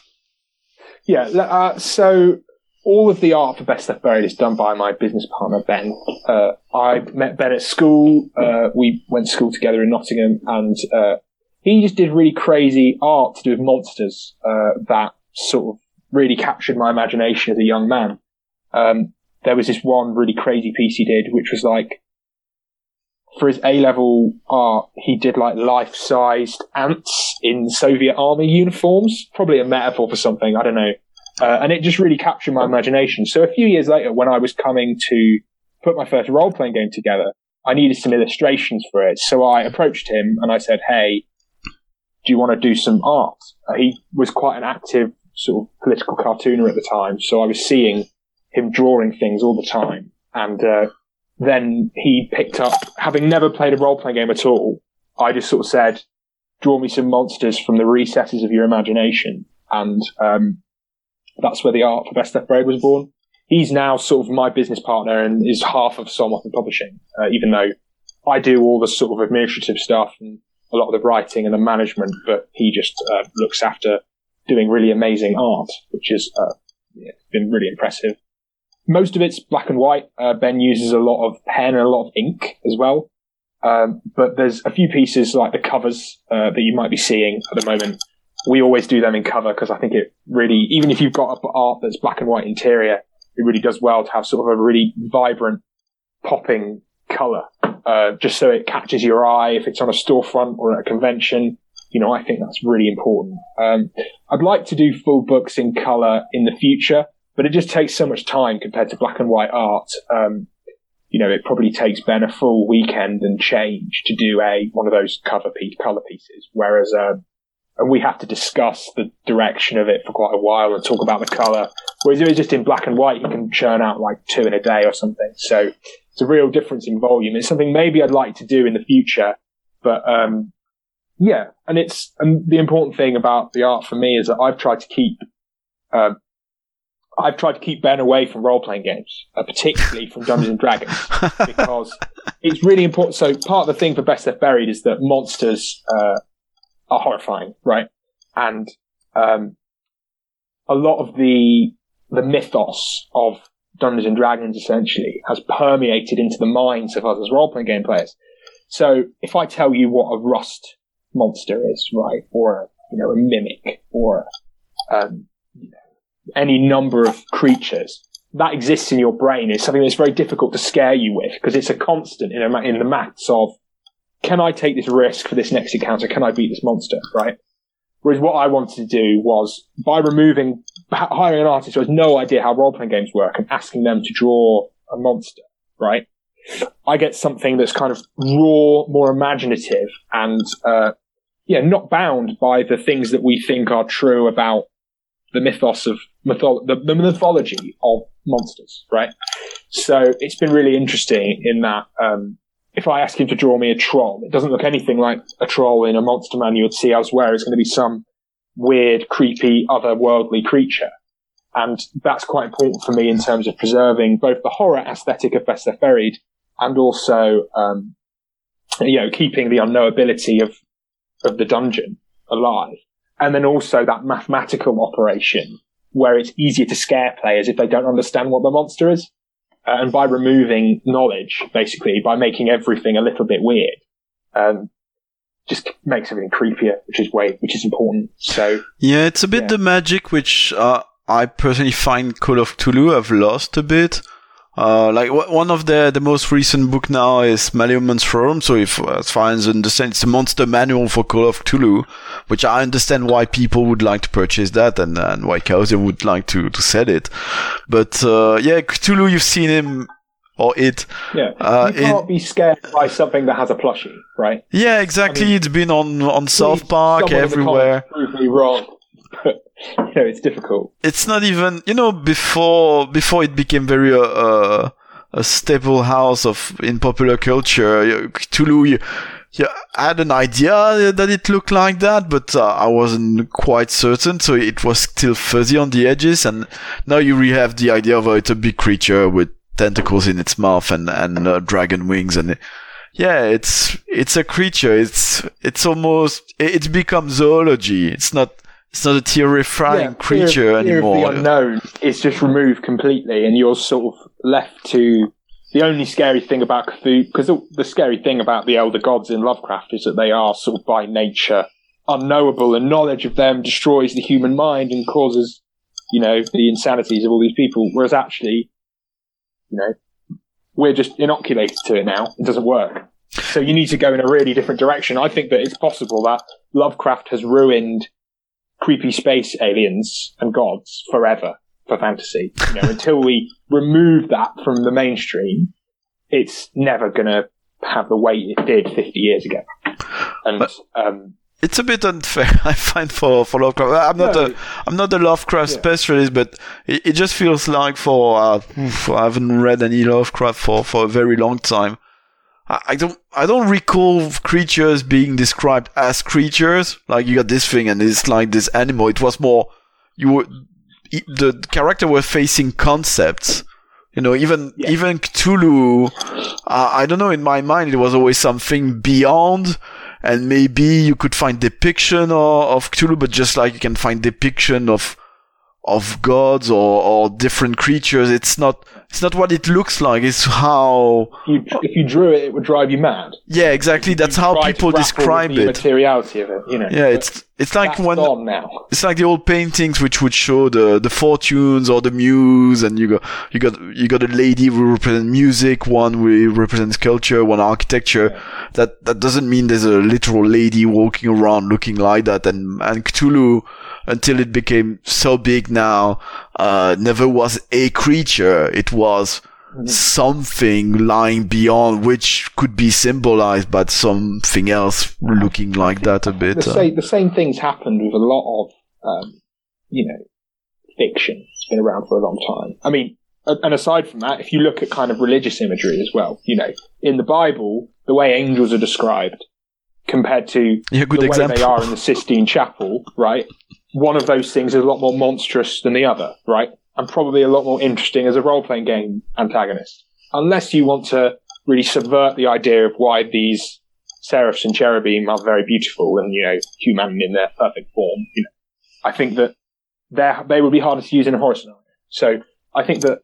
Yeah, uh, so all of the art for Best Left Buried is done by my business partner, Ben. Uh, I met Ben at school. Uh, we went to school together in Nottingham, and uh, he just did really crazy art to do with monsters uh, that sort of really captured my imagination as a young man. Um, there was this one really crazy piece he did, which was like, for his A-level art, he did like life-sized ants in Soviet army uniforms, probably a metaphor for something, I don't know. Uh, and it just really captured my imagination. So a few years later, when I was coming to put my first role-playing game together, I needed some illustrations for it. So I approached him and I said, hey, do you want to do some art? Uh, he was quite an active sort of political cartooner at the time, so I was seeing him drawing things all the time. And uh, then he picked up, having never played a role-playing game at all, I just sort of said, draw me some monsters from the recesses of your imagination. And um, that's where the art for Best Left Buried was born. He's now sort of my business partner and is half of Soulmoth Publishing, uh, even though I do all the sort of administrative stuff and a lot of the writing and the management, but he just uh, looks after doing really amazing art, which has uh, yeah, been really impressive. Most of it's black and white. Uh, Ben uses a lot of pen and a lot of ink as well. Um, but there's a few pieces like the covers uh, that you might be seeing at the moment. We always do them in cover because I think it really, even if you've got art that's black and white interior, it really does well to have sort of a really vibrant, popping colour, uh, just so it catches your eye if it's on a storefront or at a convention. You know, I think that's really important. Um, I'd like to do full books in colour in the future, but it just takes so much time compared to black and white art. Um, you know, it probably takes Ben a full weekend and change to do a one of those cover piece, colour pieces, whereas uh, and we have to discuss the direction of it for quite a while and talk about the colour. Whereas if it's just in black and white, you can churn out like two in a day or something. So it's a real difference in volume. It's something maybe I'd like to do in the future, but um, yeah. And it's and the important thing about the art for me is that I've tried to keep uh, I've tried to keep Ben away from role-playing games, uh, particularly from Dungeons and Dragons, because it's really important. So part of the thing for Best Left Buried is that monsters uh, are horrifying, right? And um, a lot of the the mythos of Dungeons and Dragons essentially has permeated into the minds of us as role-playing game players. So if I tell you what a rust monster is, right, or a, you know, a mimic, or um, you know, any number of creatures that exists in your brain, is something that's very difficult to scare you with because it's a constant in, a, in the maths of, can I take this risk for this next encounter? Can I beat this monster, right? Whereas what I wanted to do was, by removing, hiring an artist who has no idea how role-playing games work and asking them to draw a monster, right? I get something that's kind of raw, more imaginative, and uh, yeah, not bound by the things that we think are true about the mythos of mytho- the, the mythology of monsters, right? So it's been really interesting in that um, if I ask him to draw me a troll, it doesn't look anything like a troll in a monster manual you'd see elsewhere. It's going to be some weird, creepy, otherworldly creature. And that's quite important for me in terms of preserving both the horror aesthetic of Best Left Buried and also, um, you know, keeping the unknowability of, of the dungeon alive. And then also that mathematical operation where it's easier to scare players if they don't understand what the monster is. Uh, and by removing knowledge, basically, by making everything a little bit weird, um, just makes everything creepier, which is way, which is important. So yeah, it's a bit yeah. the magic which uh, I personally find Call of Cthulhu have lost a bit. Uh, like w- one of the the most recent book now is Malleus Monstrorum. So if, as far as I understand, it's a monster manual for Call of Cthulhu, which I understand why people would like to purchase that and, and why Chaosium would like to, to sell it. But, uh, yeah, Cthulhu, you've seen him or it. Yeah. Uh, you can't in, be scared by something that has a plushie, right? Yeah, exactly. I mean, it's been on, on South Park, everywhere. Prove me wrong. You know, it's difficult. It's not even, you know, before before it became very uh, uh a staple house of in popular culture. Cthulhu, you, you had an idea that it looked like that, but uh, I wasn't quite certain, so it was still fuzzy on the edges. And now you really have the idea of uh, it's a big creature with tentacles in its mouth and and uh, dragon wings, and it, yeah, it's it's a creature. It's it's almost it's become zoology. It's not it's not a terrifying yeah, creature fear, fear anymore. Of the unknown is just removed completely, and you're sort of left to the only scary thing about Cthulhu. Because the, the scary thing about the elder gods in Lovecraft is that they are sort of by nature unknowable, and knowledge of them destroys the human mind and causes, you know, the insanities of all these people. Whereas actually, you know, we're just inoculated to it now. It doesn't work. So you need to go in a really different direction. I think that it's possible that Lovecraft has ruined creepy space aliens and gods forever for fantasy. You know, until we remove that from the mainstream, it's never going to have the weight it did fifty years ago. And um, it's a bit unfair, I find, for, for Lovecraft. I'm not no, a I'm not a Lovecraft yeah. specialist, but it, it just feels like for uh, oof, I haven't read any Lovecraft for, for a very long time. I, I don't I don't recall creatures being described as creatures. Like you got this thing and it's like this animal. It was more you were the character were facing concepts. You know, even yeah. even Cthulhu. Uh, I don't know. In my mind, it was always something beyond. And maybe you could find depiction of, of Cthulhu, but just like you can find depiction of of gods or, or different creatures, it's not it's not what it looks like. It's how you, if you drew it, it would drive you mad. Yeah, exactly. That's you how people describe the it. Materiality of it, you know. Yeah, it's it's like one. Gone now. It's like the old paintings which would show the the fortunes or the muse, and you got you got you got a lady who represents music, one who represents culture, one architecture. Yeah. That that doesn't mean there's a literal lady walking around looking like that. And and Cthulhu, until it became so big now, uh, never was a creature. It was mm-hmm. something lying beyond, which could be symbolized by something else looking like that a bit. The, same, the same things happened with a lot of, um, you know, fiction. It's been around for a long time. I mean, and aside from that, if you look at kind of religious imagery as well, you know, in the Bible, the way angels are described compared to yeah, good the example. way they are in the Sistine Chapel, right? One of those things is a lot more monstrous than the other, right? And probably a lot more interesting as a role-playing game antagonist. Unless you want to really subvert the idea of why these seraphs and cherubim are very beautiful and, you know, human in their perfect form, you know. I think that they would be harder to use in a horror scenario. So I think that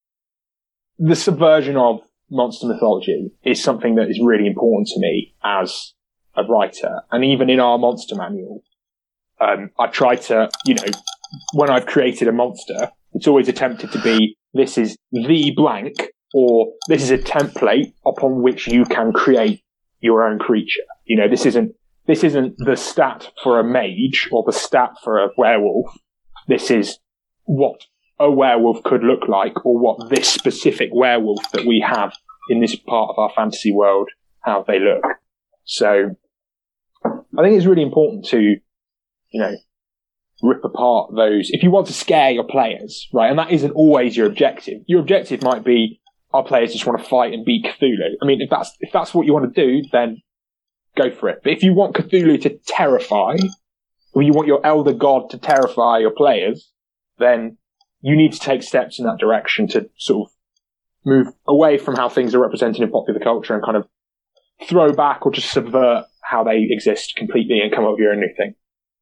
the subversion of monster mythology is something that is really important to me as a writer. And even in our monster manual, um, I try to, you know, when I've created a monster, it's always attempted to be, this is the blank, or this is a template upon which you can create your own creature. You know, this isn't, this isn't the stat for a mage or the stat for a werewolf. This is what a werewolf could look like, or what this specific werewolf that we have in this part of our fantasy world, how they look. So I think it's really important to, you know, rip apart those, if you want to scare your players, right? And that isn't always your objective. Your objective might be, our players just want to fight and beat Cthulhu. I mean, if that's, if that's what you want to do, then go for it. But if you want Cthulhu to terrify, or you want your elder god to terrify your players, then you need to take steps in that direction to sort of move away from how things are represented in popular culture and kind of throw back or just subvert how they exist completely and come up with your own new thing.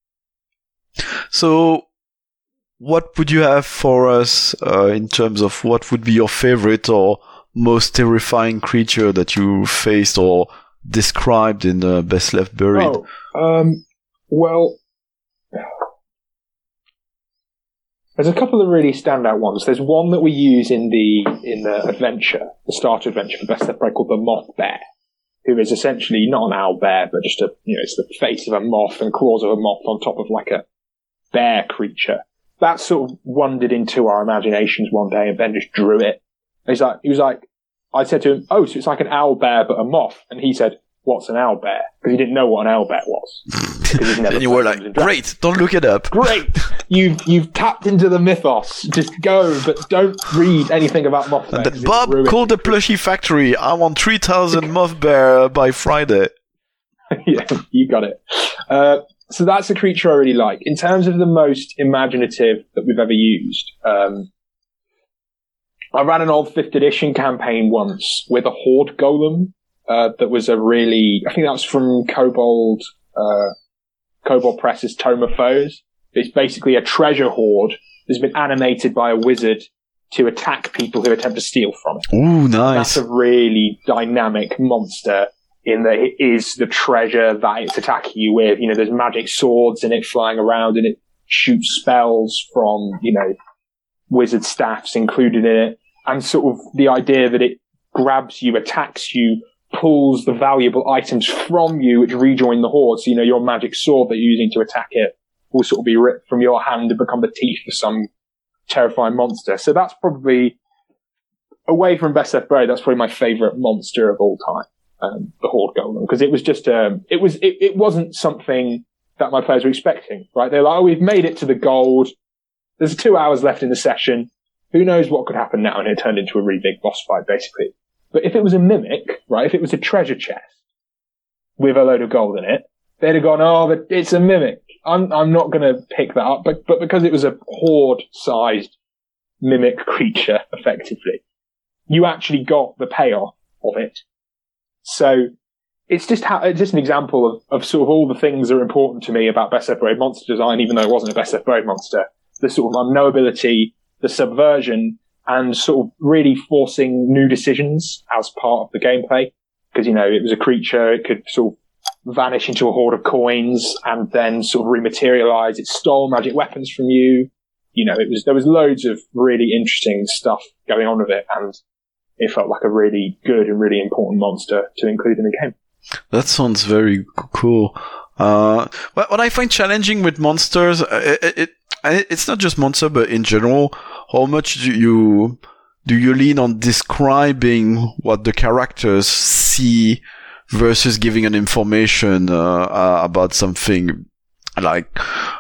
So, what would you have for us uh, in terms of what would be your favorite or most terrifying creature that you faced or described in uh, Best Left Buried? Oh, um, well, there's a couple of really standout ones. There's one that we use in the in the adventure, the starter adventure for Best Left Buried, called the Moth Bear, who is essentially not an owl bear, but just a, you know, it's the face of a moth and claws of a moth on top of like a bear creature. That sort of wandered into our imaginations one day, and Ben just drew it. And he's like, he was like, I said to him, "Oh, so it's like an owl bear but a moth," and he said, what's an owlbear? Because he didn't know what an owlbear was. And you were like, great, don't look it up. Great, you've you've tapped into the mythos. Just go, but don't read anything about Mothman. And then, Bob, call the plushie factory. I want three thousand Mothbear by Friday. Yeah, you got it. Uh, so that's a creature I really like. In terms of the most imaginative that we've ever used, um, I ran an old fifth edition campaign once with a Horde Golem. Uh, that was a really, I think that was from Kobold, uh, Kobold Press's Tome of Foes. It's basically a treasure hoard that's been animated by a wizard to attack people who attempt to steal from it. Ooh, nice. That's a really dynamic monster in that it is the treasure that it's attacking you with. You know, there's magic swords in it flying around, and it shoots spells from, you know, wizard staffs included in it. And sort of the idea that it grabs you, attacks you, pulls the valuable items from you, which rejoin the horde. So, you know, your magic sword that you're using to attack it will sort of be ripped from your hand and become the teeth of some terrifying monster. So that's probably, away from Best Left Buried, that's probably my favourite monster of all time, um, the Horde Golem, because it was just, um, it was, it, it wasn't something that my players were expecting, right? They're like, oh, we've made it to the gold. There's two hours left in the session. Who knows what could happen now? And it turned into a really big boss fight, basically. But if it was a mimic, right, if it was a treasure chest with a load of gold in it, they'd have gone, oh, but it's a mimic. I'm, I'm not going to pick that up. But, but because it was a horde-sized mimic creature, effectively, you actually got the payoff of it. So it's just how, it's just an example of, of sort of all the things that are important to me about Best Left Buried monster design, even though it wasn't a Best Left Buried monster. The sort of unknowability, the subversion, and sort of really forcing new decisions as part of the gameplay. Because, you know, it was a creature, it could sort of vanish into a hoard of coins and then sort of rematerialize. It stole magic weapons from you. You know, it was, there was loads of really interesting stuff going on with it, and it felt like a really good and really important monster to include in the game. That sounds very cool. Uh, what I find challenging with monsters, it, it, it's not just monster, but in general, how much do you do you lean on describing what the characters see versus giving an information uh, uh, about something? Like,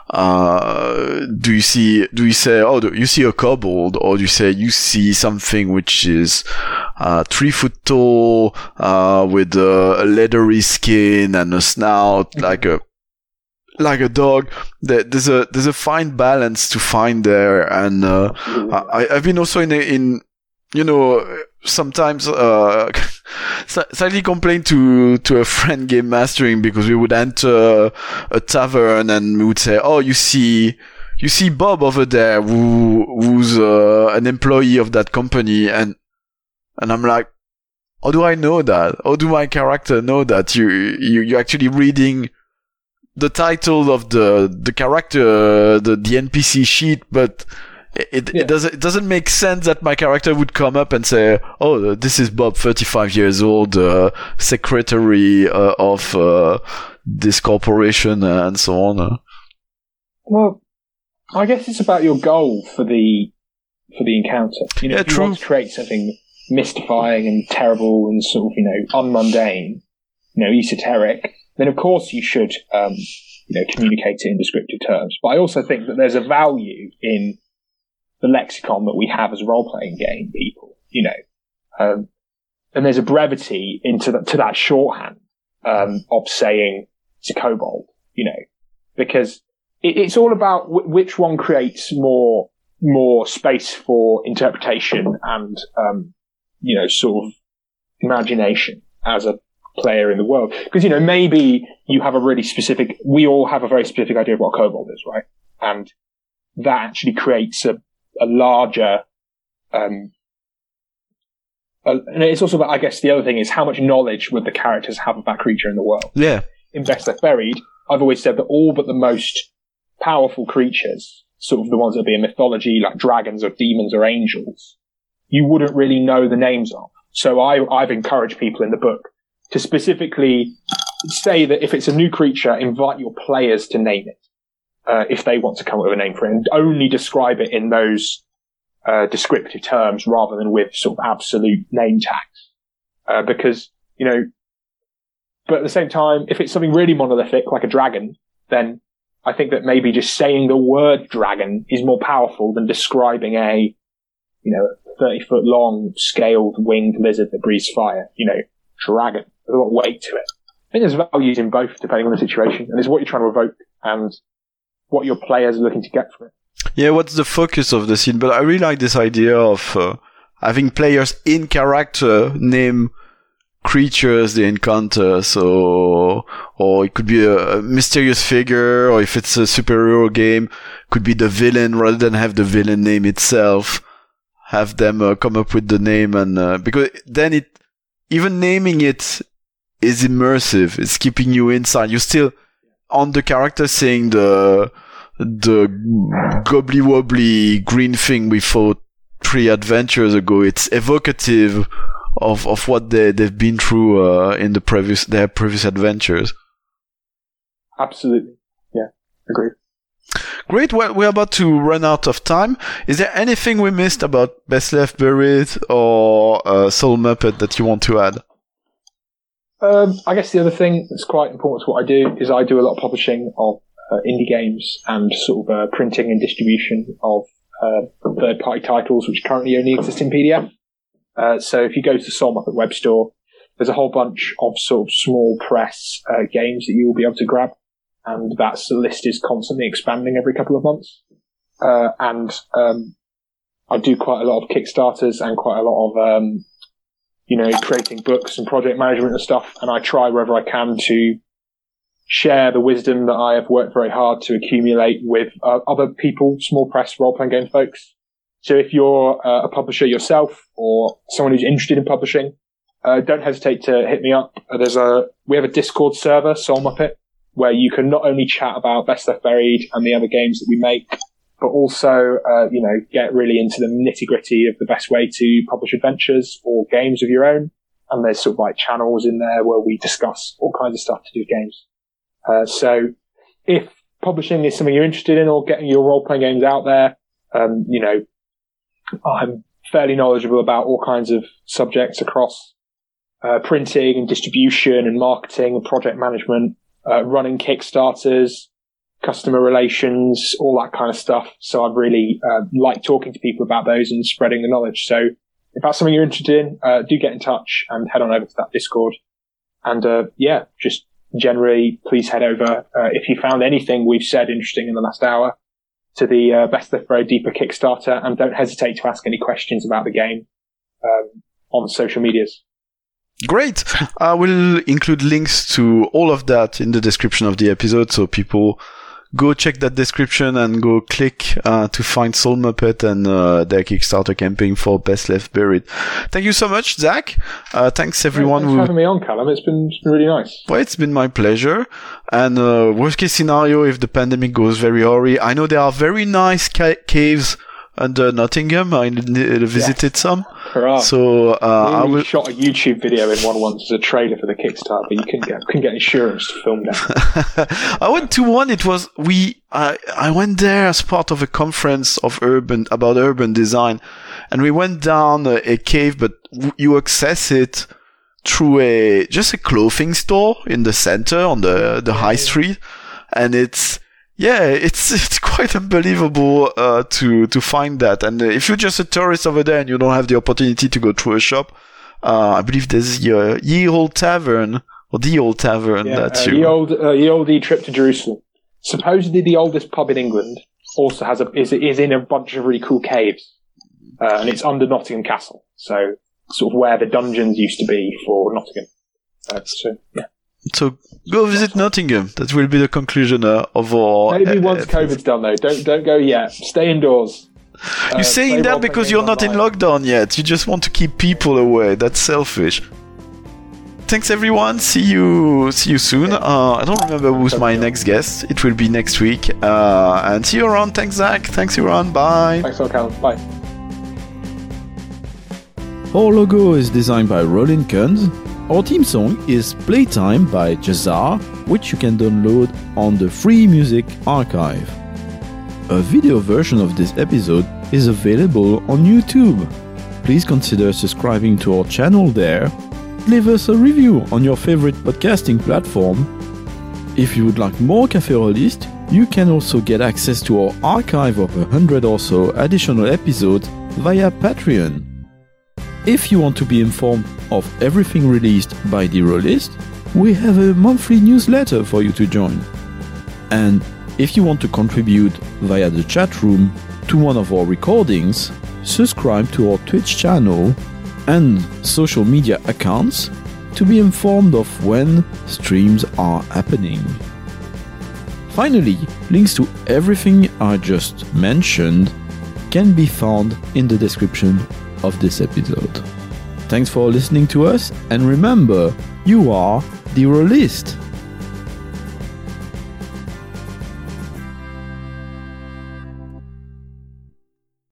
uh, do you see, do you say, oh, do you see a kobold, or do you say you see something which is, uh, three foot tall, uh, with a, a leathery skin and a snout, like a, like a dog? There's a, there's a fine balance to find there. And, uh, I, I've been also in, a, in, you know, sometimes, uh, slightly complained to, to a friend game mastering because we would enter a tavern and we would say, oh, you see, you see Bob over there who, who's, uh, an employee of that company. And, and I'm like, how do I know that? How do my character know that? You, you, you're actually reading the title of the, the character, the, the N P C sheet, but It, yeah. it doesn't, it doesn't make sense that my character would come up and say, oh, this is Bob, thirty-five years old, uh, secretary, uh, of, uh, this corporation, uh, and so on. Well, I guess it's about your goal for the, for the encounter. You know, yeah, if you true. want to create something mystifying and terrible and sort of, you know, unmundane, you know, esoteric, then of course you should, um, you know, communicate it in descriptive terms. But I also think that there's a value in the lexicon that we have as a role-playing game, people, you know, um, and there's a brevity into that, to that shorthand, um, of saying it's a kobold, you know, because it, it's all about w- which one creates more, more space for interpretation and, um, you know, sort of imagination as a player in the world. Because, you know, maybe you have a really specific, we all have a very specific idea of what a kobold is, right? And that actually creates a, a larger, um, uh, and it's also about, I guess the other thing is how much knowledge would the characters have of that creature in the world. Yeah. In Best Left Buried, I've always said that all but the most powerful creatures, sort of the ones that be in mythology, like dragons or demons or angels, you wouldn't really know the names of. So I, I've encouraged people in the book to specifically say that if it's a new creature, invite your players to name it. Uh, if they want to come up with a name for it, and only describe it in those uh, descriptive terms rather than with sort of absolute name tags. Uh, because, you know, But at the same time, if it's something really monolithic, like a dragon, then I think that maybe just saying the word dragon is more powerful than describing a, you know, thirty foot long scaled winged lizard that breathes fire. You know, dragon. There's a lot of weight to it. I think there's values in both depending on the situation, and it's what you're trying to evoke and what your players are looking to get from it. Yeah, what's the focus of the scene? But I really like this idea of uh, having players in character name creatures they encounter. So, or it could be a, a mysterious figure, or if it's a superhero game, could be the villain rather than have the villain name itself. Have them uh, come up with the name, and uh, because then it, even naming it is immersive. It's keeping you inside. You're still on the character saying the the gobbly wobbly green thing we fought three adventures ago. It's evocative of of what they they've been through uh, in the previous their previous adventures. Absolutely, yeah, agreed. Great. Well, we're about to run out of time. Is there anything we missed about Best Left Buried or uh, Soul Muppet that you want to add? Um, I guess the other thing that's quite important to what I do is I do a lot of publishing of uh, indie games and sort of uh, printing and distribution of uh, third-party titles, which currently only exist in P D F. Uh, so if you go to the Soul Muppet web store, there's a whole bunch of sort of small press uh, games that you will be able to grab. And that list is constantly expanding every couple of months. Uh, and um, I do quite a lot of Kickstarters and quite a lot of, um, you know, creating books and project management and stuff. And I try wherever I can to share the wisdom that I have worked very hard to accumulate with uh, other people, small press role-playing game folks. So if you're uh, a publisher yourself or someone who's interested in publishing, uh, don't hesitate to hit me up. Uh, there's a we have a Discord server, Soul Muppet, where you can not only chat about Best Left Buried and the other games that we make, but also, uh, you know, get really into the nitty gritty of the best way to publish adventures or games of your own. And there's sort of like channels in there where we discuss all kinds of stuff to do with games. Uh, so if publishing is something you're interested in or getting your role-playing games out there, um, you know, I'm fairly knowledgeable about all kinds of subjects across uh, printing and distribution and marketing and project management. Uh, running Kickstarters, customer relations, all that kind of stuff. So I really uh, like talking to people about those and spreading the knowledge. So if that's something you're interested in, uh, do get in touch and head on over to that Discord. And uh, yeah, just generally, please head over, uh, if you found anything we've said interesting in the last hour, to the uh, Best Left Buried Deeper Kickstarter, and don't hesitate to ask any questions about the game um, on social medias. Great. I will include links to all of that in the description of the episode, so people go check that description and go click uh, to find Soul Muppet and uh, their Kickstarter campaign for Best Left Buried. Thank you so much, Zach. Uh, thanks everyone. Yeah, thanks for having me on, Callum. It's been, it's been really nice. Well, it's been my pleasure. And uh, worst case scenario, if the pandemic goes very horry, I know there are very nice ca- caves under Nottingham. I visited yes. some. Hurrah. So uh, we I will... shot a YouTube video in one once as a trailer for the Kickstarter, but you couldn't get couldn't get insurance to film that. I went to one. It was we. I I went there as part of a conference of urban about urban design, and we went down a, a cave, but you access it through a just a clothing store in the center on the the high street, and it's. Yeah, it's it's quite unbelievable uh, to to find that. And uh, if you're just a tourist over there and you don't have the opportunity to go through a shop, uh, I believe there's the uh, Ye Old Tavern or the Old Tavern. Yeah, that uh, you... Ye Old uh, Ye Old E Trip to Jerusalem. Supposedly the oldest pub in England also has a is is in a bunch of really cool caves, uh, and it's under Nottingham Castle, so sort of where the dungeons used to be for Nottingham. Uh, so yeah. So go visit Nottingham. That will be the conclusion uh, of our. Maybe uh, once episode. COVID's done though. Don't don't go yet. Stay indoors. You're uh, saying that because you're not online. In lockdown yet. You just want to keep people away. That's selfish. Thanks everyone. See you. See you soon. Uh, I don't remember who's my next guest. It will be next week. Uh, and see you around. Thanks Zach. Thanks everyone. Bye. Thanks a lot, Callum. Bye. Our logo is designed by Roland Kunz. Our theme song is Playtime by Jazar, which you can download on the Free Music Archive. A video version of this episode is available on YouTube. Please consider subscribing to our channel there. leave us a review on your favorite podcasting platform. If you would like more Café Rollist, you can also get access to our archive of a hundred or so additional episodes via Patreon. If you want to be informed of everything released by The Rollist, we have a monthly newsletter for you to join. And if you want to contribute via the chat room to one of our recordings, subscribe to our Twitch channel and social media accounts to be informed of when streams are happening. Finally, links to everything I just mentioned can be found in the description of this episode. Thanks for listening to us, and remember, you are The Rollist.